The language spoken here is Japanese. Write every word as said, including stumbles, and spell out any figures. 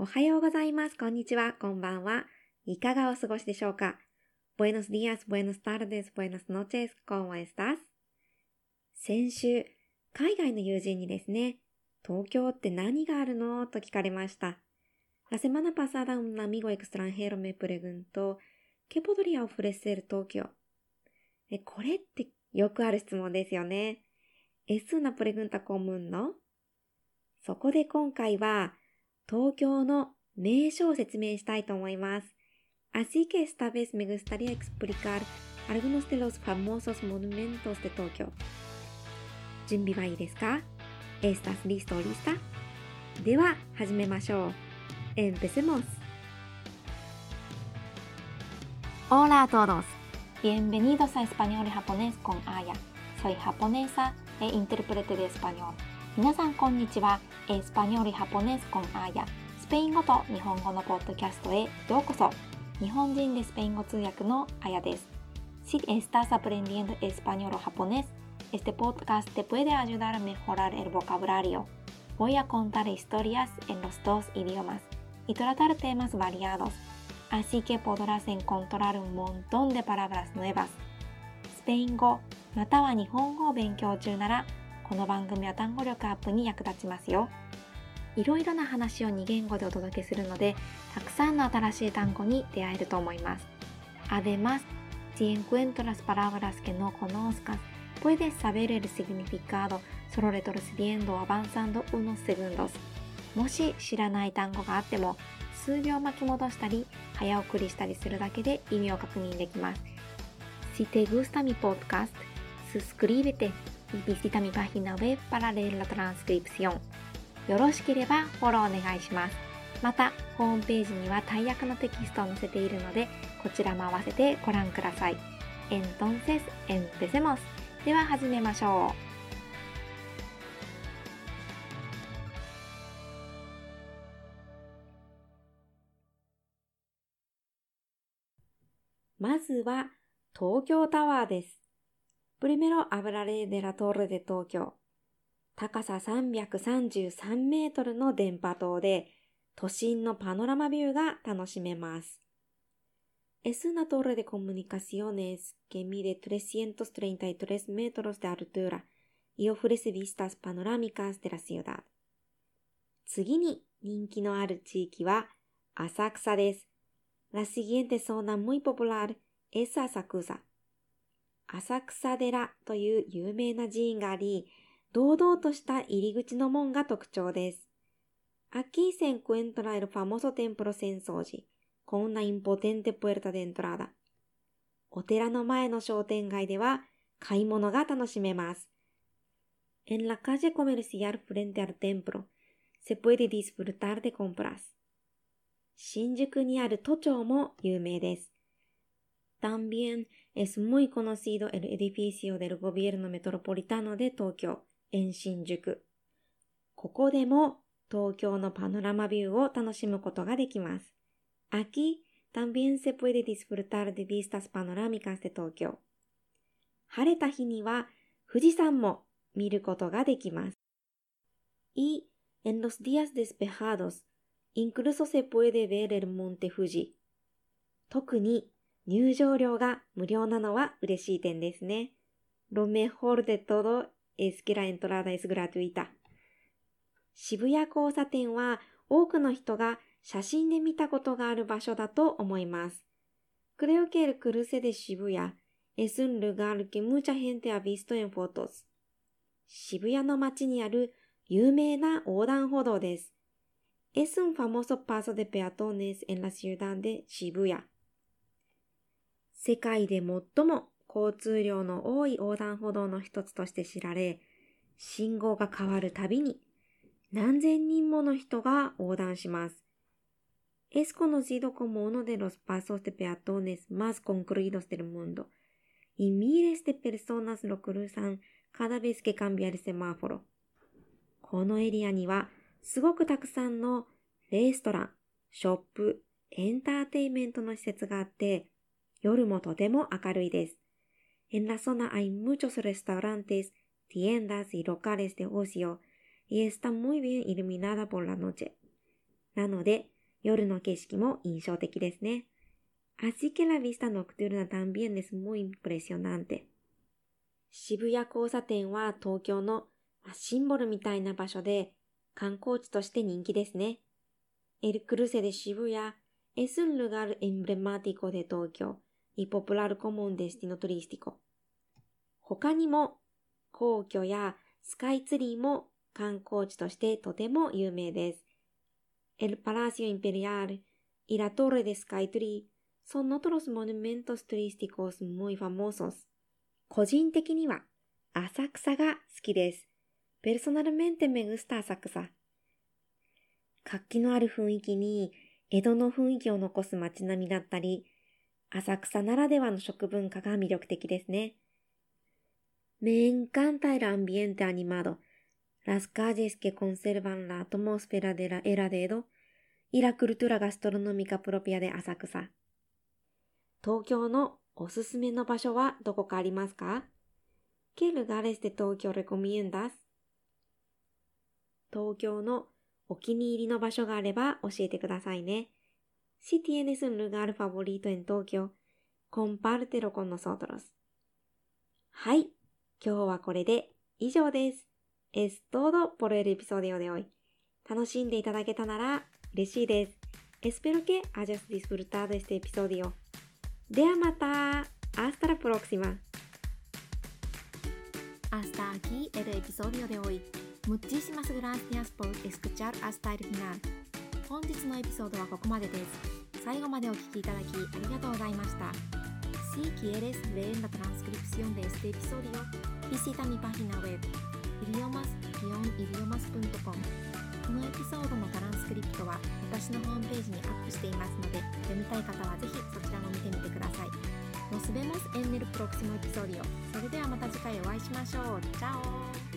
おはようございます。こんにちは。こんばんは。いかがお過ごしでしょうか？ Buenos días, buenas tardes, buenas noches, ¿cómo estás? 先週、海外の友人にですね、東京って何があるの？と聞かれました。La semana pasada un amigo extranjero me preguntó, ¿qué podría ofrecer Tokio? え、これってよくある質問ですよね。Es una pregunta común, ¿no? そこで今回は、東京の名所を説明したいと思います。Así que esta vez me gustaría explicar algunos de los famosos monumentos de Tokio. 準備はいいですか？ ¿Estás listo o lista? では始めましょう。Empecemos. Hola a todos. Bienvenidos a Español y Japonés con Aya. Soy japonesa e intérprete de español.皆さんこんにちは。エスパニョル・ハポネス・コン・アーヤ。スペイン語と日本語のポッドキャストへようこそ。日本人でスペイン語通訳のあやです。Si estás aprendiendo español o japonés, este podcast te puede ayudar a mejorar el vocabulario. Voy a contar historias en los dos idiomas y tratar temas variados, así que podrás encontrar un montón de palabras nuevas. スペイン語または日本語を勉強中ならこの番組は単語力アップに役立ちますよ。いろいろな話をに言語でお届けするので、たくさんの新しい単語に出会えると思います。Además, si encuentras palabras que no conozcas, puedes saber el significado solo retrocediendo o avanzando unos segundos. もし知らない単語があっても、数秒巻き戻したり、早送りしたりするだけで意味を確認できます。Si te gusta mi podcast, suscríbete.y visita mi página web para leer la transcripción. よろしければフォローお願いします。また、ホームページには大訳のテキストを載せているので、こちらも合わせてご覧ください。Entonces, empecemos. では始めましょう。まずは、東京タワーです。Primero hablaré de la Torre de Tokio. 高ささんびゃくさんじゅうさんメートルの電波塔で、都心のパノラマビューが楽しめます。Es una torre de comunicaciones que mide trescientos treinta y tres metros de altura y ofrece vistas panorámicas de la ciudad. 次に人気のある地域は浅草です。La siguiente zona muy popular es Asakusa.浅草寺という有名な寺院があり、堂々とした入り口の門が特徴です。Aquí se encuentra el famoso templo Sensoji, con una imponente puerta de entrada. お寺の前の商店街では買い物が楽しめます。En la calle comercial frente al templo, se puede disfrutar de compras. 新宿にある都庁も有名です。También es muy conocido el edificio del gobierno metropolitano de Tokio, en Shinjuku. ここでも東京のパノラマビューを楽しむことができます。Aquí también se puede disfrutar de vistas panorámicas de Tokio. 晴れた日には富士山も見ることができます。Y en los días despejados, incluso se puede ver el monte Fuji. 特に入場料が無料なのは嬉しい点ですね。Lo mejor de todo es que la entrada es gratuita. 渋谷交差点は多くの人が写真で見たことがある場所だと思います。Creo que el cruce de Shibuya es un lugar que mucha gente ha visto en fotos. 渋谷の街にある有名な横断歩道です。Es un famoso paso de peatones en la ciudad de Shibuya.世界で最も交通量の多い横断歩道の一つとして知られ、信号が変わるたびに何千人もの人が横断します。Es conocido como uno de los pasos de peatones más concurridos del mundo, y miles de personas lo cruzan cada vez que cambia el semáforo. このエリアにはすごくたくさんのレストラン、ショップ、エンターテイメントの施設があって、夜もとても明るいです。En la zona hay muchos restaurantes, tiendas y locales de ocio y está muy bien iluminada por la noche. なので、 夜の景色も印象的ですね。Así que la vista nocturna también es muy impresionante. 渋谷交差点は東京のシンボルみたいな場所で観光地として人気ですね。El cruce de Shibuya es un lugar emblemático de Tokio y popular como un destino turístico. 他にも皇居やスカイツリーも観光地としてとても有名です。El Palacio Imperial y la Torre de Skytree son otros monumentos turísticos muy famosos. 個人的には浅草が好きです。Personalmente me gusta 浅草。活気のある雰囲気に江戸の雰囲気を残す街並みだったり、浅草ならではの食文化が魅力的ですね。Me encanta el ambiente animado, las calles que conservan la atmósfera de la era de Edo y la cultura gastronómica propia de 浅草。東京のおすすめの場所はどこかありますか？ ¿Qué lugares de Tokio recomiendas? 東京のお気に入りの場所があれば教えてくださいね。Si tienes un lugar favorito en Tokio, compártelo con nosotros. はい、今日はこれで以上です。Es todo por el episodio de hoy. 楽しんでいただけたなら嬉しいです。Espero que hayas disfrutado este episodio. ではまた。Hasta la próxima. Hasta aquí el episodio de hoy. Muchísimas gracias por escuchar hasta el final. 本日のエピソードはここまでです。最後までお聞きいただきありがとうございました。Si quieres leer la transcripción de este episodio, visita mi página web idiomas guion idiomas punto com。 このエピソードのトランスクリプトは私のホームページにアップしていますので、読みたい方はぜひそちらも見てみてください。Nos vemos en el próximo episodio. それではまた次回お会いしましょう。チャオ